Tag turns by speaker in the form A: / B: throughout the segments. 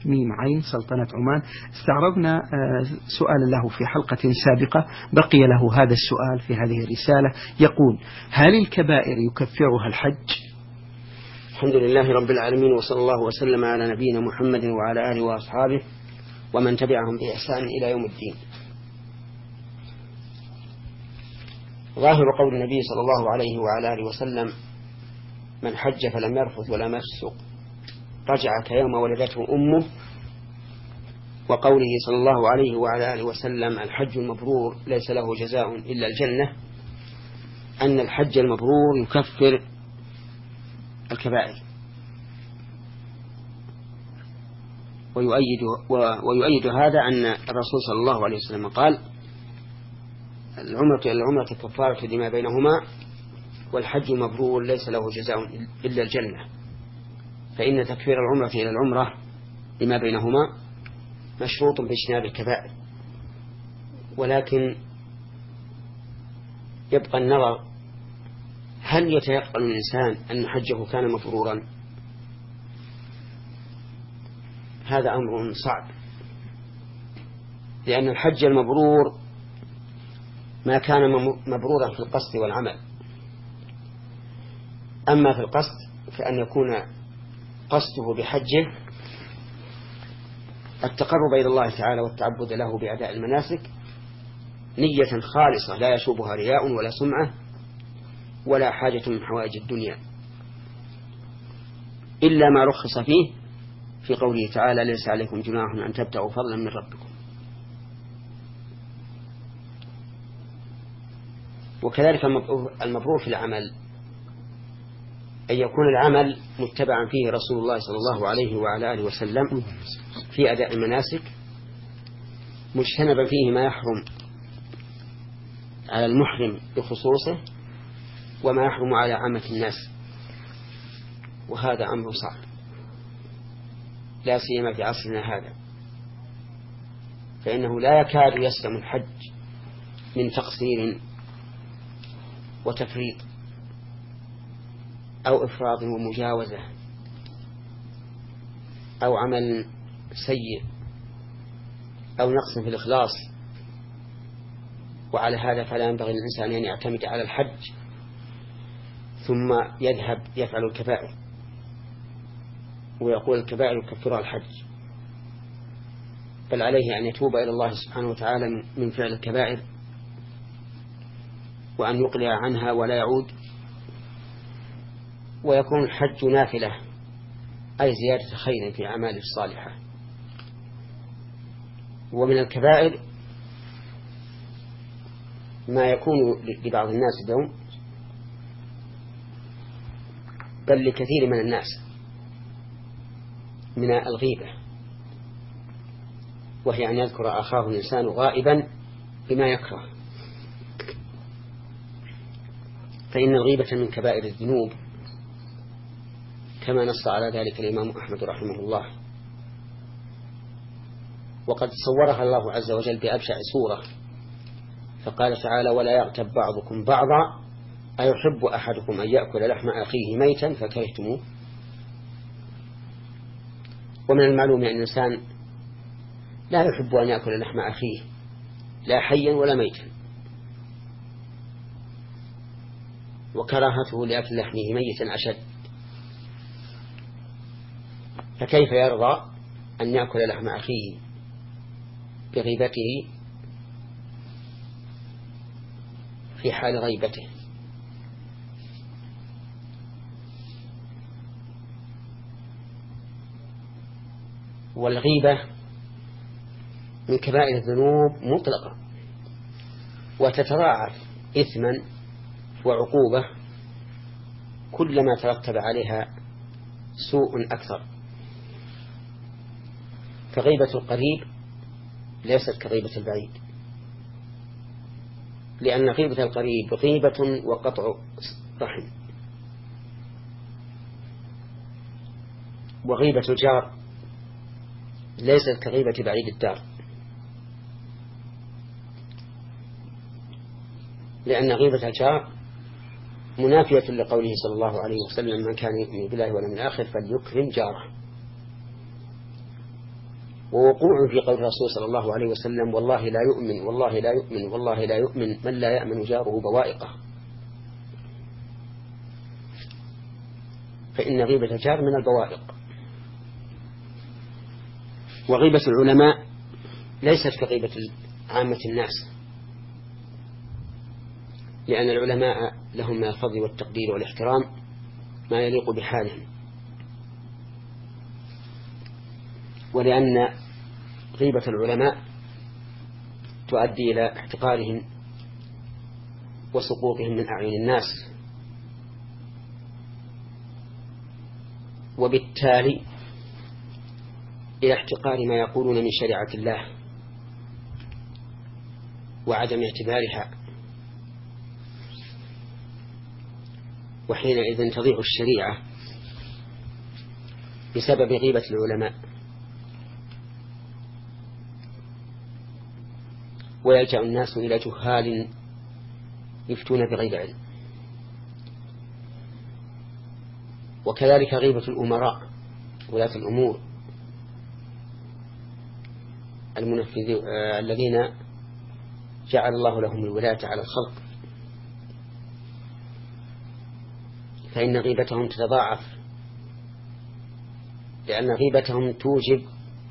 A: ميم عين سلطنة عمان. استعرضنا سؤالا له في حلقة سابقة، بقي له هذا السؤال في هذه الرسالة، يقول: هل الكبائر يكفرها الحج؟
B: الحمد لله رب العالمين، وصلى الله وسلم على نبينا محمد وعلى آله وأصحابه ومن تبعهم بإحسان إلى يوم الدين. ظاهر قول النبي صلى الله عليه وعلى آله وسلم: من حج فلم يرفث ولم يفسق رجع كيوم ولدته أمه، وقوله صلى الله عليه وعلى آله وسلم: الحج المبرور ليس له جزاء إلا الجنة، أن الحج المبرور يكفر الكبائر. ويؤيد هذا أن الرسول صلى الله عليه وسلم قال: العمرة كفارة لما بينهما، والحج المبرور ليس له جزاء إلا الجنة. فإن تكفير العمرة إلى العمرة لما بينهما مشروط باجتناب الكبائر، ولكن يبقى النظر: هل يتيقن الإنسان أن حجه كان مبرورا؟ هذا أمر صعب، لأن الحج المبرور ما كان مبرورا في القصد والعمل. أما في القصد فأن يكون قصده بحجه التقرب إلى الله تعالى والتعبد له بأداء المناسك نية خالصة لا يشوبها رياء ولا سمعة ولا حاجة من حوائج الدنيا، إلا ما رخص فيه في قوله تعالى: ليس عليكم جناح أن تبتغوا فضلا من ربكم. وكذلك المبرور في العمل أن يكون العمل متبعا فيه رسول الله صلى الله عليه وعلى آله وسلم في أداء المناسك، مجتنبا فيه ما يحرم على المحرم بخصوصه وما يحرم على عامة الناس، وهذا أمر صعب لا سيما في عصرنا هذا، فإنه لا يكاد يسلم الحج من تقصير وتفريط أو إفراط ومجاوزة أو عمل سيء أو نقص في الإخلاص. وعلى هذا فلا ينبغي للإنسان أن يعتمد على الحج ثم يذهب يفعل الكبائر ويقول الكبائر يكفرها الحج، بل عليه أن يتوب إلى الله سبحانه وتعالى من فعل الكبائر وأن يقلع عنها ولا يعود، ويكون الحج نافلة أي زيادة خير في أعماله الصالحة. ومن الكبائر ما يكون لبعض الناس اليوم بل لكثير من الناس من الغيبة، وهي أن يذكر أخاه الإنسان غائبا بما يكره، فإن الغيبة من كبائر الذنوب كما نص على ذلك الإمام أحمد رحمه الله، وقد صورها الله عز وجل بأبشع صورة، فقال تعالى: ولا يغتب بعضكم بعضا أيحب أحدكم أن يأكل لحم أخيه ميتا فكرهتموه. ومن المعلوم أن الإنسان لا يحب أن يأكل لحم أخيه لا حيا ولا ميتا، وكراهته لأكل لحمه ميتا أشد، فكيف يرضى أن يأكل لحم أخيه بغيبته في حال غيبته؟ والغيبة من كبائر الذنوب مطلقة، وتتضاعف إثما وعقوبة كلما ترتب عليها سوء أكثر. فغيبة القريب ليست كغيبة البعيد، لأن غيبة القريب غيبة وقطع رحم، وغيبة الجار ليست كغيبة بعيد الدار، لأن غيبة الجار منافية لقوله صلى الله عليه وسلم: من كان يؤمن بالله واليوم الآخر فليكرم جاره. ووقوع في قول الرسول صلى الله عليه وسلم والله لا يؤمن والله لا يؤمن والله لا يؤمن من لا يأمن جاره بوائقه، فإن غيبة الجار من البوائق. وغيبة العلماء ليست كغيبة عامة الناس، لأن العلماء لهم من الفضل والتقدير والاحترام ما يليق بحالهم، ولأن غيبة العلماء تؤدي إلى احتقارهم وسقوطهم من أعين الناس، وبالتالي إلى احتقار ما يقولون من شريعة الله وعدم اعتبارها، وحينئذ تضيع الشريعة بسبب غيبة العلماء، ويلجأ الناس إلى جهال يفتون بغير علم. وكذلك غيبة الأمراء ولاة الأمور الذين جعل الله لهم الولاية على الخلق، فإن غيبتهم تتضاعف، لأن غيبتهم توجب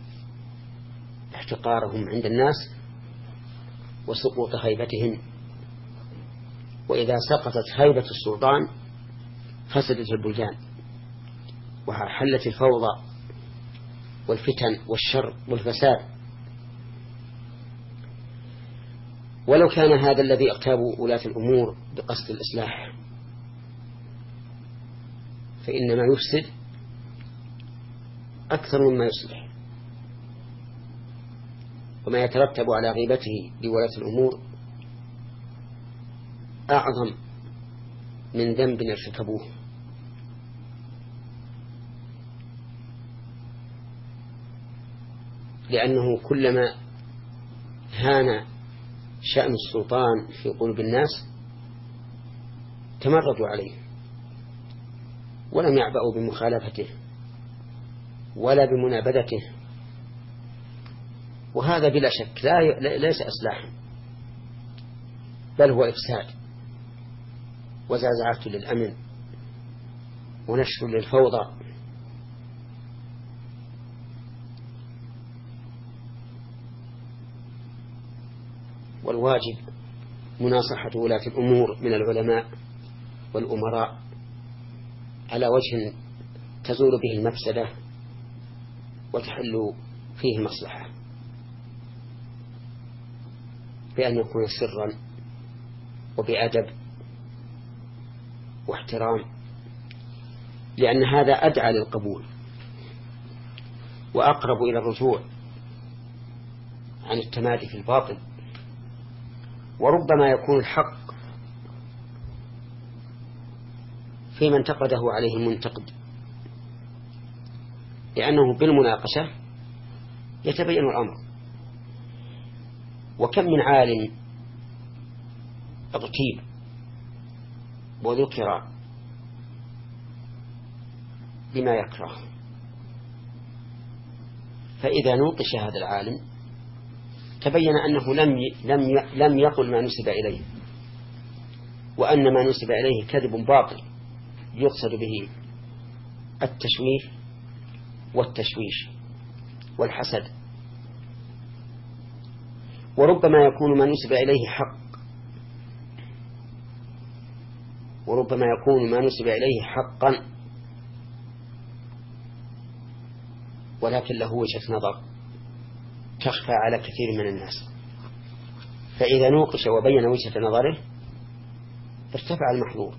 B: احتقارهم عند الناس وسقوط هيبتهم، وإذا سقطت هيبة السلطان فسدت البلدان وحلت الفوضى والفتن والشر والفساد. ولو كان هذا الذي اغتابوا ولاة الأمور بقصد الإصلاح، فإنما يفسد أكثر مما يصلح، وما يترتب على غيبته لولاة الأمور أعظم من ذنب ارتكبوه. لأنه كلما هان شأن السلطان في قلوب الناس تمردوا عليه ولم يعبأوا بمخالفته ولا بمنابذته، وهذا بلا شك ليس إصلاحا، بل هو إفساد وزعزعة للأمن ونشر للفوضى. والواجب مناصحة ولاة الأمور من العلماء والأمراء على وجه تزول به المفسدة وتحل فيه المصلحة، بأن يكون سرا وبأدب واحترام، لأن هذا أدعى للقبول وأقرب إلى الرجوع عن التمادي في الباطل. وربما يكون الحق فيما انتقده عليه المنتقد، لأنه بالمناقشة يتبين الأمر. وكم من عالم اغتيب وذكر بما يكره، فإذا نوقش هذا العالم تبين أنه لم يقل ما نسب إليه، وأن ما نسب إليه كذب باطل يقصد به التشويه والتشويش والحسد. وربما يكون ما نسب إليه حق، وربما يكون ما نسب إليه حقا ولكن له وجهة نظر تخفى على كثير من الناس، فإذا نوقش وبين وجهة نظره ارتفع المحظور.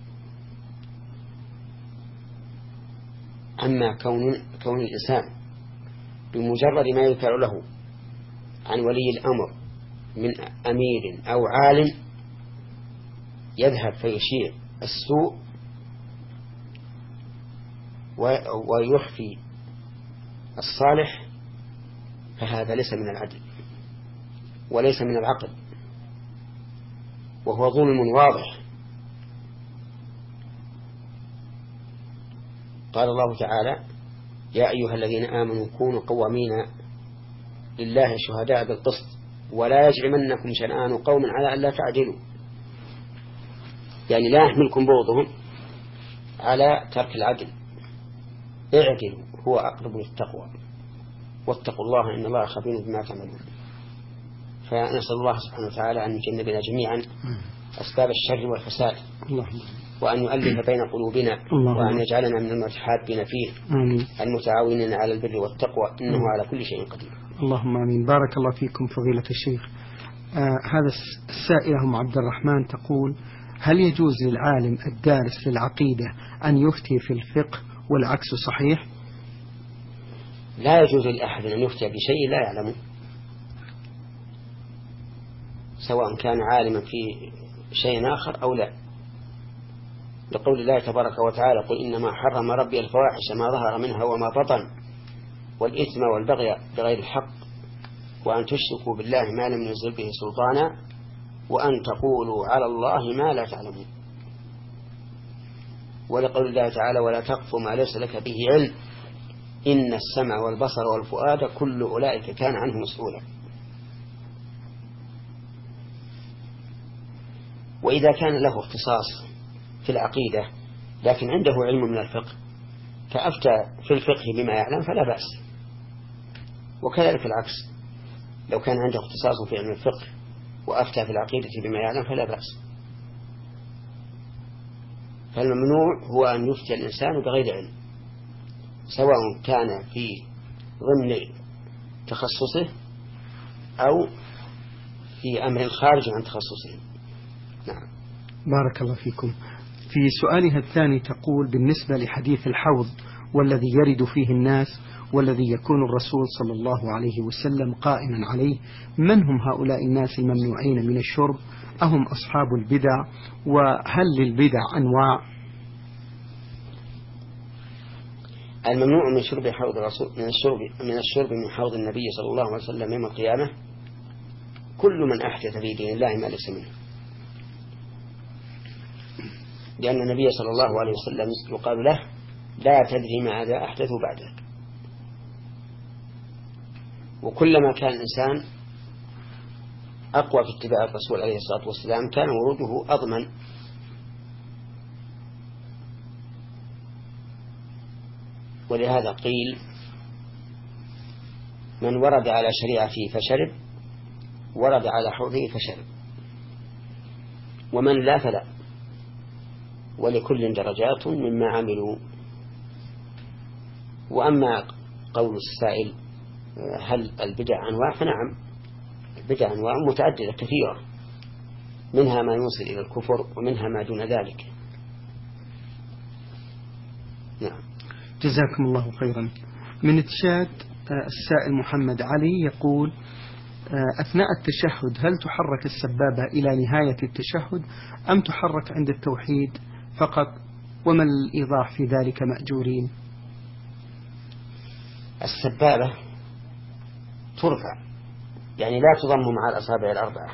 B: أما كون الإنسان بمجرد ما يذكر له عن ولي الأمر من أمير أو عالم يذهب فيشيع السوء ويخفي الصالح، فهذا ليس من العدل وليس من العقل، وهو ظلم واضح. قال الله تعالى: يا أيها الذين آمنوا كونوا قوامين لله شهداء بالقسط ولا يجرمنكم شنآن قوم على أن لا تعدلوا، يعني لا يحملكم بغضهم على ترك العدل، اعدلوا هو أقرب للتقوى، واتقوا الله إن الله خبير بما تعملون. فنسأل الله سبحانه وتعالى أن يجنبنا جميعا أسباب الشر والفساد، وأن يؤلف بين قلوبنا، وأن يجعلنا من المتحابين فيه المتعاونين على البر والتقوى، إنه على كل شيء قدير.
A: اللهم آمين. بارك الله فيكم فضيلة الشيخ. هذا السائلة أم عبد الرحمن تقول: هل يجوز للعالم الدارس للعقيدة أن يفتي في الفقه والعكس صحيح؟
B: لا يجوز لأحد أن يفتي بشيء لا يعلمه، سواء كان عالما في شيء آخر أو لا، لقول الله تبارك وتعالى: قل إنما حرم ربي الفواحش ما ظهر منها وما بطن والإثم والبغي بغير الحق وأن تشركوا بالله ما لم ينزل به سلطانا وأن تقولوا على الله ما لا تعلمون. ولقول الله تعالى: ولا تقف ما ليس لك به علم إن السمع والبصر والفؤاد كل أولئك كان عنه مسؤولا. وإذا كان له اختصاص في العقيدة لكن عنده علم من الفقه فأفتى في الفقه بما يعلم فلا بأس، وكذلك العكس، لو كان عنده اختصاص في علم الفقه وأفتى في العقيدة بما يعلم فلا بأس. فالممنوع هو أن يفتي الإنسان بغير علم، سواء كان في ضمن تخصصه أو في أمر خارج عن تخصصه. نعم.
A: بارك الله فيكم. في سؤالها الثاني تقول: بالنسبة لحديث الحوض والذي يرد فيه الناس والذي يكون الرسول صلى الله عليه وسلم قائما عليه، من هم هؤلاء الناس الممنوعين من الشرب؟ أهم أصحاب البدع؟ وهل للبدع أنواع؟
B: الممنوع من شرب حوض الرسول من الشرب من حوض النبي صلى الله عليه وسلم يوم القيامة كل من أحدث في دين الله ما ليس منه، لأن النبي صلى الله عليه وسلم يقال له: لا تدري ماذا أحدث بعدك. وكلما كان الإنسان أقوى في اتباع الرسول عليه الصلاة والسلام كان وروده أضمن. ولهذا قيل: من ورد على شريعته فشرب ورد على حوضه فشرب، ومن لا فلا، ولكل درجات مما عملوا. وأما قول السائل: هل البدع أنواع؟ فنعم، البدع أنواع متعددة كثيرة، منها ما يوصل إلى الكفر ومنها ما دون ذلك. نعم.
A: جزاكم الله خيرا. من تشاد السائل محمد علي يقول: أثناء التشهد هل تحرك السبابة إلى نهاية التشهد أم تحرك عند التوحيد فقط؟ وما الإيضاح في ذلك مأجورين؟
B: السبابة ترفع، يعني لا تضم مع الأصابع الأربعة،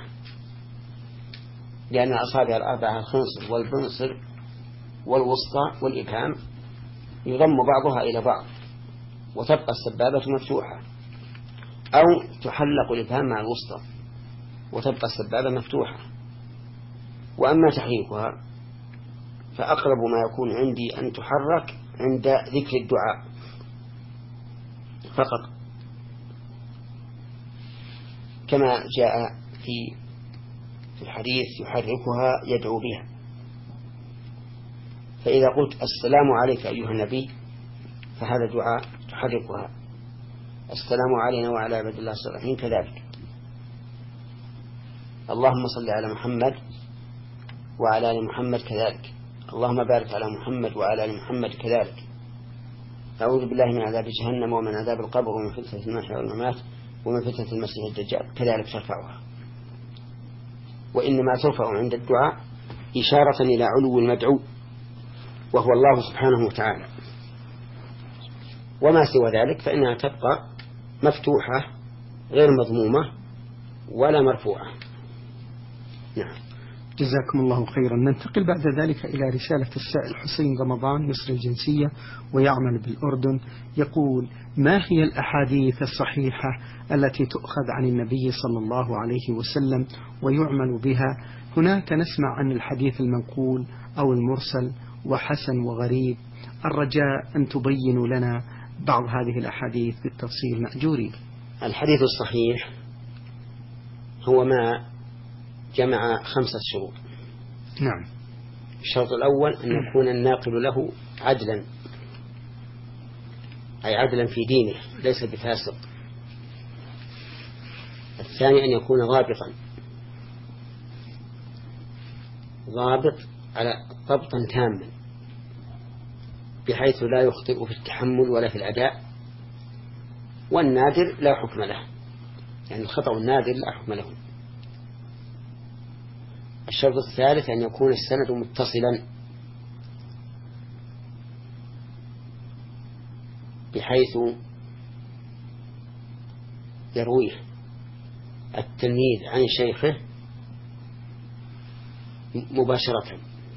B: لأن الأصابع الأربعة الخنصر والبنصر والوسطى والإبهام يضم بعضها إلى بعض وتبقى السبابة مفتوحة، أو تحلق الإبهام مع الوسطى وتبقى السبابة مفتوحة. وأما تحريكها فأقرب ما يكون عندي أن تحرك عند ذكر الدعاء فقط، كما جاء في الحديث: يحركها يدعو بها. فإذا قلت: السلام عليك أيها النبي، فهذا دعاء تحركها. السلام علينا وعلى عباد الله الصالحين كذلك. اللهم صل على محمد وعلى آل محمد كذلك. اللهم بارك على محمد وعلى آل محمد كذلك. أعوذ بالله من عذاب جهنم ومن عذاب القبر ومن فتنة المحيا والممات ومن فتنة المسيح الدجال، كذلك ترفعها. وإنما ترفع عند الدعاء إشارة إلى علو المدعو وهو الله سبحانه وتعالى، وما سوى ذلك فإنها تبقى مفتوحة غير مضمومة ولا مرفوعة. نعم.
A: جزاكم الله خيرا. ننتقل بعد ذلك إلى رسالة السائل حسين رمضان مصري الجنسية ويعمل بالأردن. يقول: ما هي الأحاديث الصحيحة التي تؤخذ عن النبي صلى الله عليه وسلم ويعمل بها؟ هناك نسمع عن الحديث المنقول أو المرسل وحسن وغريب. الرجاء أن تبينوا لنا بعض هذه الأحاديث بالتفصيل مأجورين.
B: الحديث الصحيح هو ما جمع 5 شروط.
A: نعم.
B: الشرط الأول أن يكون الناقل له عدلا، أي عدلا في دينه ليس بفاسق. الثاني أن يكون ضابط على ضبطا تاما بحيث لا يخطئ في التحمل ولا في الأداء، والنادر لا حكم له، يعني الخطأ النادر لا حكم له. الشرط الثالث أن يكون السند متصلا بحيث يرويه التلميذ عن شيخه مباشرة.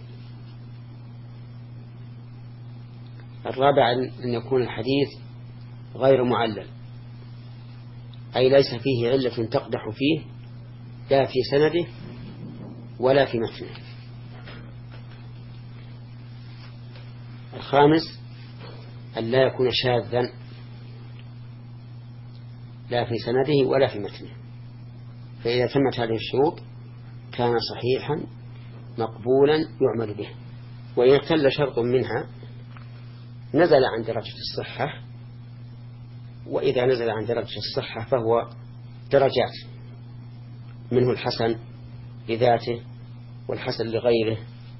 B: الرابع أن يكون الحديث غير معلل، أي ليس فيه علة تقدح فيه لا في سنده ولا في متنه. الخامس أن لا يكون شاذا لا في سنده ولا في متنه، فإذا تمت هذه الشروط كان صحيحا مقبولا يعمل به. وإن اختل شرط منها نزل عن درجة الصحة، وإذا نزل عن درجة الصحة فهو درجات، منه الحسن لذاته والحسن لغيره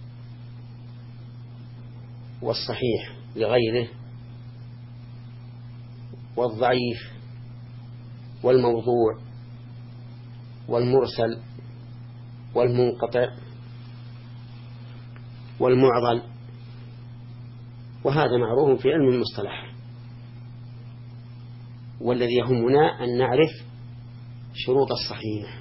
B: والصحيح لغيره والضعيف والموضوع والمرسل والمنقطع والمعضل، وهذا معروف في علم المصطلح. والذي يهمنا أن نعرف شروط الصحيح،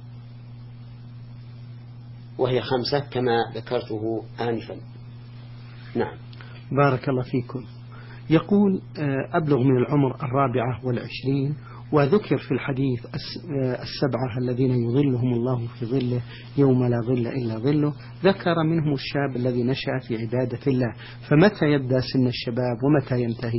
B: وهي 5 كما ذكرته آنفا. نعم.
A: بارك الله فيكم. يقول: أبلغ من العمر 24 وذكر في الحديث 7 الذين يظلهم الله في ظله يوم لا ظل إلا ظله، ذكر منهم الشاب الذي نشأ في عبادة الله، فمتى يبدأ سن الشباب ومتى ينتهي؟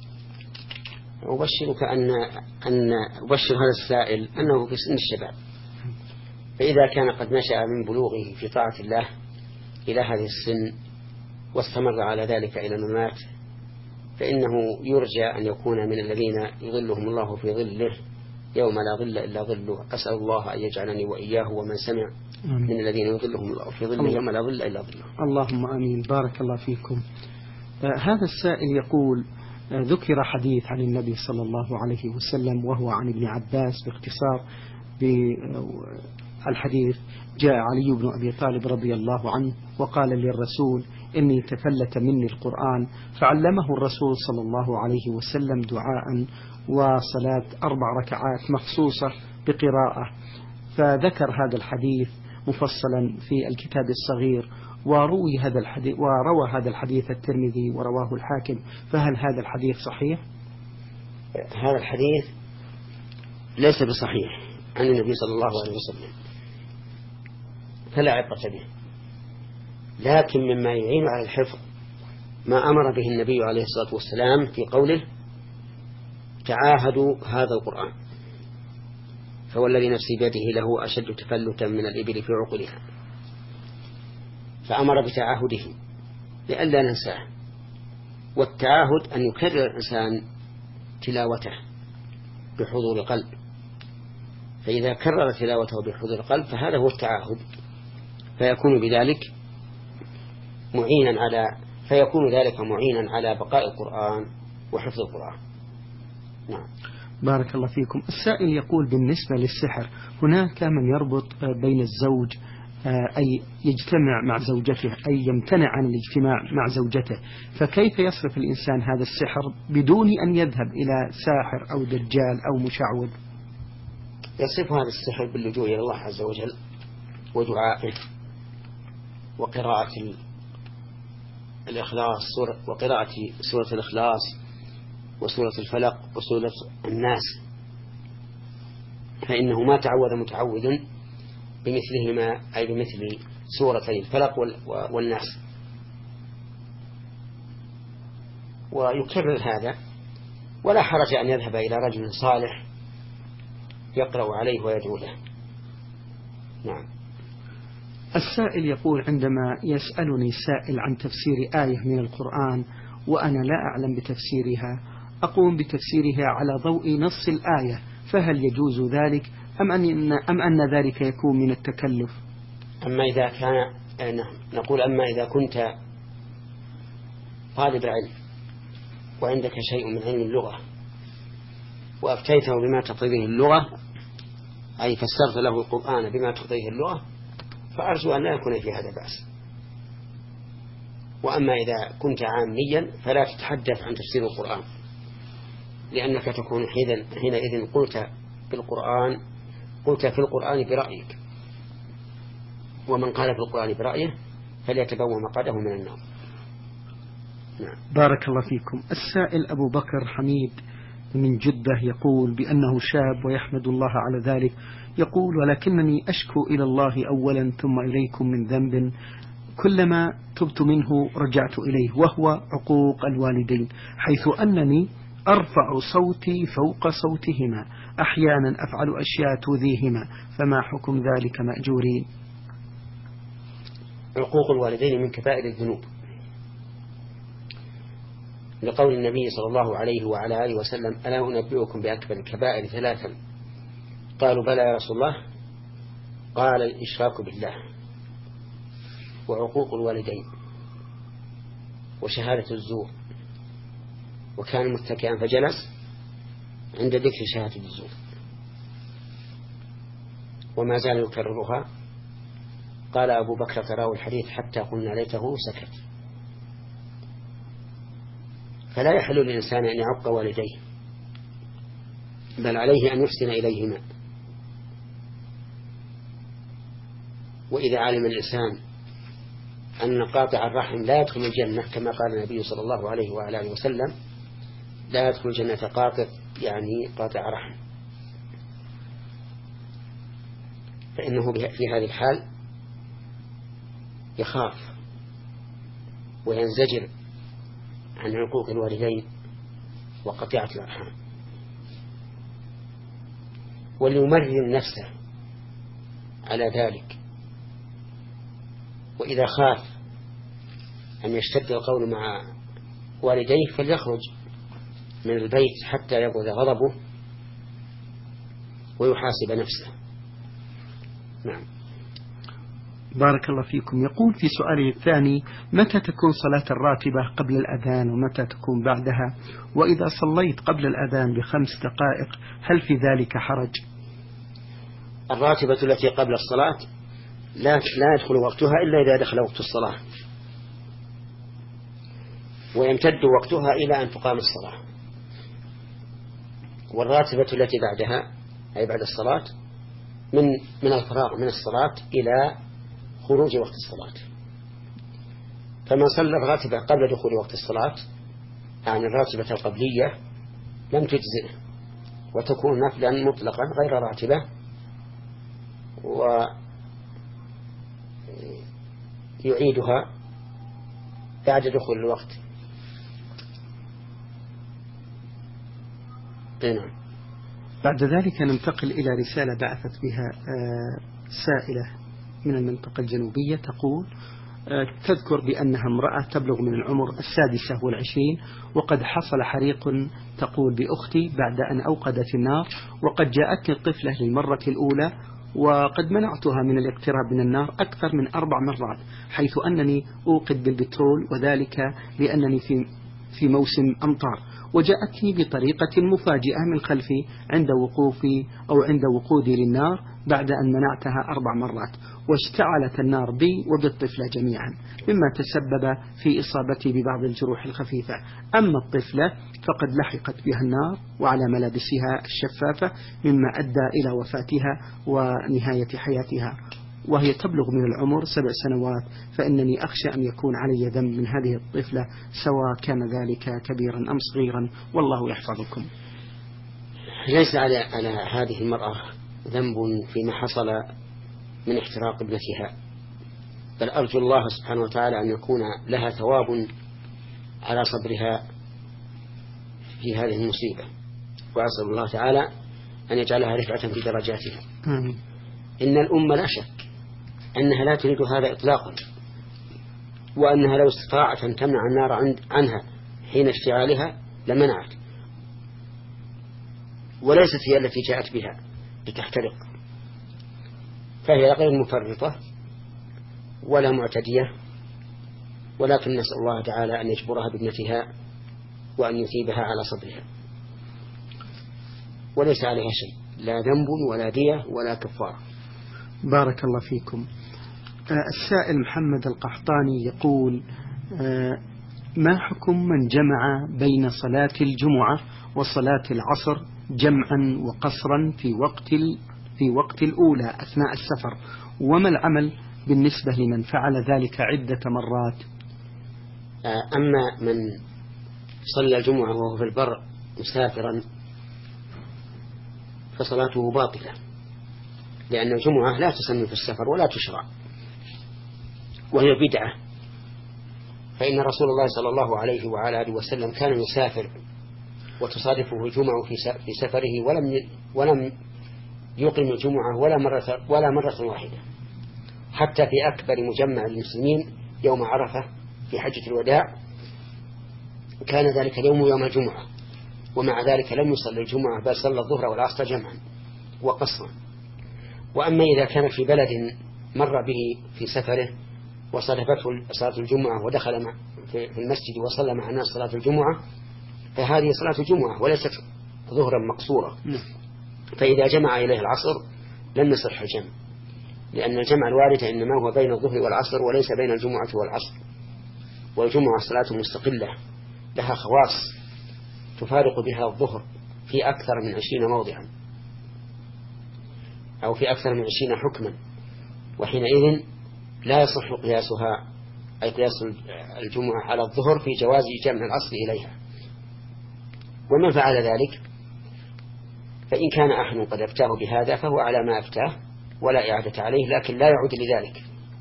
B: أبشرك أن أبشر هذا السائل أنه في سن الشباب، فإذا كان قد نشأ من بلوغه في طاعة الله إلى هذه السن واستمر على ذلك إلى الممات فإنه يرجى أن يكون من الذين يظلهم الله في ظله يوم لا ظل إلا ظله. أسأل الله أن يجعلني وإياه ومن سمع من الذين يظلهم الله في ظله يوم لا ظل إلا ظله.
A: اللهم آمين. بارك الله فيكم. هذا السائل يقول: ذكر حديث عن النبي صلى الله عليه وسلم وهو عن ابن عباس باختصار. بالحديث: جاء علي بن أبي طالب رضي الله عنه وقال للرسول: إني تفلت مني القرآن، فعلمه الرسول صلى الله عليه وسلم دعاء وصلاة 4 ركعات مخصوصة بقراءة. فذكر هذا الحديث مفصلا في الكتاب الصغير، وروى هذا الحديث الترمذي ورواه الحاكم، فهل هذا الحديث صحيح؟
B: هذا الحديث ليس بصحيح عن النبي صلى الله عليه وسلم، فلا عبرة به، لكن مما يعين على الحفظ ما أمر به النبي عليه الصلاة والسلام في قوله: تعاهدوا هذا القرآن، فوالذي نفسي بيده له أشد تفلتا من الإبل في عقلها، فأمر بتعاهده لئلا ننساه. والتعاهد أن يكرر الإنسان تلاوته بحضور قلب، فإذا كرر تلاوته بحضور قلب فهذا هو التعاهد، فيكون ذلك معينا على بقاء القرآن وحفظ القرآن. نعم.
A: بارك الله فيكم. السائل يقول: بالنسبة للسحر هناك من يربط بين الزوج أي يجتمع مع زوجته أي يمتنع عن الاجتماع مع زوجته، فكيف يصرف الإنسان هذا السحر بدون أن يذهب إلى ساحر أو دجال أو مشعوذ؟
B: يصرف هذا السحر باللجوء إلى الله عز وجل ودعائه وقراءة الإخلاص وقراءة سورة الإخلاص وسورة الفلق وسورة الناس، فإنه ما تعوذ متعوذ بمثلهما، أي بمثل سورتي الفلق والناس. ويكرر هذا، ولا حرج أن يذهب إلى رجل صالح يقرأ عليه ويدعو له. نعم.
A: السائل يقول: عندما يسألني سائل عن تفسير آية من القرآن وأنا لا أعلم بتفسيرها، أقوم بتفسيرها على ضوء نص الآية، فهل يجوز ذلك أم أن ذلك يكون من التكلف؟
B: أما إذا كان نقول أما إذا كنت طالب علم وعندك شيء من علم اللغة وأفتيته بما تقتضيه اللغة، أي فسرت له القرآن بما تقتضيه اللغة، فأرجو أن لا يكون في هذا بأس. وأما إذا كنت عاميا فلا تتحدث عن تفسير القرآن، لأنك تكون حينئذ قلت في القرآن برأيك، ومن قال في القرآن برأيه فليتبوأ مقعده من النار.
A: نعم. بارك الله فيكم. السائل أبو بكر حميد من جدة يقول بأنه شاب ويحمد الله على ذلك، يقول: ولكنني أشكو إلى الله أولا ثم إليكم من ذنب كلما تبت منه رجعت إليه، وهو عقوق الوالدين، حيث أنني أرفع صوتي فوق صوتهما، أحيانا أفعل أشياء تؤذيهما، فما حكم ذلك مأجورين؟
B: عقوق الوالدين من كبائر الذنوب، لقول النبي صلى الله عليه وعلى آله وسلم: ألا أنبئكم بأكبر الكبائر ثلاثا؟ قالوا: بلى يا رسول الله. قال: الإشراك بالله، وعقوق الوالدين، وشهادة الزور. وكان متكئا فجلس عند ذكر شهادة الزور، وما زال يكررها. قال أبو بكر تراه الحديث حتى قلنا ليته سكت. فلا يحل للإنسان أن يعق والديه، بل عليه أن يحسن إليهما. وإذا علم الإنسان أن قاطع الرحم لا يدخل الجنة، كما قال النبي صلى الله عليه وعلى آله وسلم: لا يدخل الجنة قاطع، يعني قاطع رحم، فإنه في هذه الحال يخاف وينزجر عن عقوق الوالدين وقطيعة الأرحام، وليمرن نفسه على ذلك. وإذا خاف أن يشتد القول مع والديه فليخرج من البيت حتى يبرد غضبه ويحاسب نفسه. نعم.
A: بارك الله فيكم. يقول في سؤاله الثاني: متى تكون صلاة الراتبة قبل الأذان ومتى تكون بعدها؟ وإذا صليت قبل الأذان ب5 دقائق هل في ذلك حرج؟
B: الراتبة التي قبل الصلاة لا يدخل وقتها إلا إذا دخل وقت الصلاة، ويمتد وقتها إلى أن تقام الصلاة. والراتبة التي بعدها أي بعد الصلاة من الفراغ من الصلاة إلى خروج وقت الصلاة. فمن صلى الراتبة قبل دخول وقت الصلاة، يعني الراتبة القبلية، لم تجزئه وتكون نفلا مطلقا غير راتبة، ويعيدها بعد دخول الوقت. نعم.
A: بعد ذلك ننتقل إلى رسالة بعثت بها سائلة من المنطقة الجنوبية، تقول: تذكر بأنها امرأة تبلغ من العمر 26 وقد حصل حريق، تقول بأختي بعد أن أوقدت النار، وقد جاءتني الطفلة للمرة الأولى وقد منعتها من الاقتراب من النار أكثر من 4 مرات، حيث أنني أوقد بالبترول، وذلك لأنني في موسم أمطار، وجاءتني بطريقة مفاجئة من خلفي عند وقوفي أو عند وقودي للنار بعد أن منعتها 4 مرات، واشتعلت النار بي وبالطفلة جميعا، مما تسبب في إصابتي ببعض الجروح الخفيفة. أما الطفلة فقد لحقت بها النار وعلى ملابسها الشفافة، مما أدى إلى وفاتها ونهاية حياتها. وهي تبلغ من العمر 7 سنوات، فإنني أخشى أن يكون علي ذنب من هذه الطفلة سواء كان ذلك كبيرا أم صغيرا، والله يحفظكم.
B: ليس على هذه المرأة ذنب فيما حصل من احتراق ابنتها، بل أرجو الله سبحانه وتعالى أن يكون لها ثواب على صبرها في هذه المصيبة، وأسأل الله تعالى أن يجعلها رفعة في درجاتها. إن الأمة لا شك أنها لا تريد هذا إطلاقا، وأنها لو استطاعت أن تمنع النار عنها حين اشتعالها لمنعت، وليست هي التي جاءت بها لتحترق، فهي غير مفرطة ولا معتدية، ولكن نسأل الله تعالى أن يجبرها بابنتها وأن يثيبها على صبرها، وليس عليها شيء، لا ذنب ولا دية ولا كفارة.
A: بارك الله فيكم. السائل محمد القحطاني يقول: ما حكم من جمع بين صلاة الجمعة وصلاة العصر جمعا وقصرا في وقت الأولى أثناء السفر، وما العمل بالنسبة لمن فعل ذلك عدة مرات؟
B: أما من صلى الجمعة وهو في البر مسافرا فصلاته باطلة، لأن الجمعة لا تسمى في السفر ولا تشرع، وهي بدعة، فإن رسول الله صلى الله عليه وعلى آله وسلم كان يسافر وتصادفه الجمعة في سفره ولم يقيم الجمعة ولا مرة واحدة، حتى في أكبر مجمع المسلمين يوم عرفة في حجة الوداع كان ذلك يوم الجمعة، ومع ذلك لم يصلي الجمعة بل صلى الظهر والعصر جمعا وقصرا. وأما إذا كان في بلد مر به في سفره وصادفته صلاة الجمعة ودخل في المسجد وصلى مع الناس صلاة الجمعة فهذه صلاة الجمعة وليست ظهرا مقصورة، فإذا جمع إليه العصر لم يصح الجمع، لأن الجمع الوارد إنما هو بين الظهر والعصر وليس بين الجمعة والعصر، والجمعة صلاة مستقلة لها خواص تفارق بها الظهر في أكثر من 20 موضعا أو في أكثر من 20 حكما، وحينئذ لا يصح قياسها أي قياس الجمعة على الظهر في جواز جمع العصر إليها. ومن فعل ذلك فإن كان أحد قد أفتاه بهذا فهو على ما أفتاه ولا إعادة عليه، لكن لا يعود لذلك.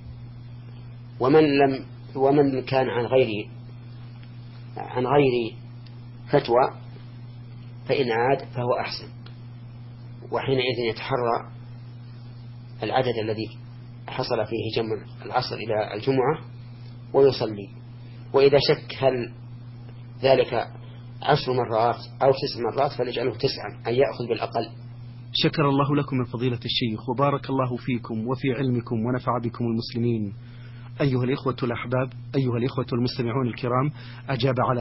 B: ومن كان عن غير فتوى فإن عاد فهو أحسن، وحينئذ يتحرى العدد الذي حصل فيه جمع العصر إلى الجمعة ويصلي، وإذا شك هل ذلك 10 مرات أو 9 مرات فليجعله 9، أن يأخذ بالأقل.
A: شكر الله لكم من فضيلة الشيخ، وبارك الله فيكم وفي علمكم ونفع بكم المسلمين. أيها الإخوة الأحباب، أيها الإخوة المستمعون الكرام، أجاب على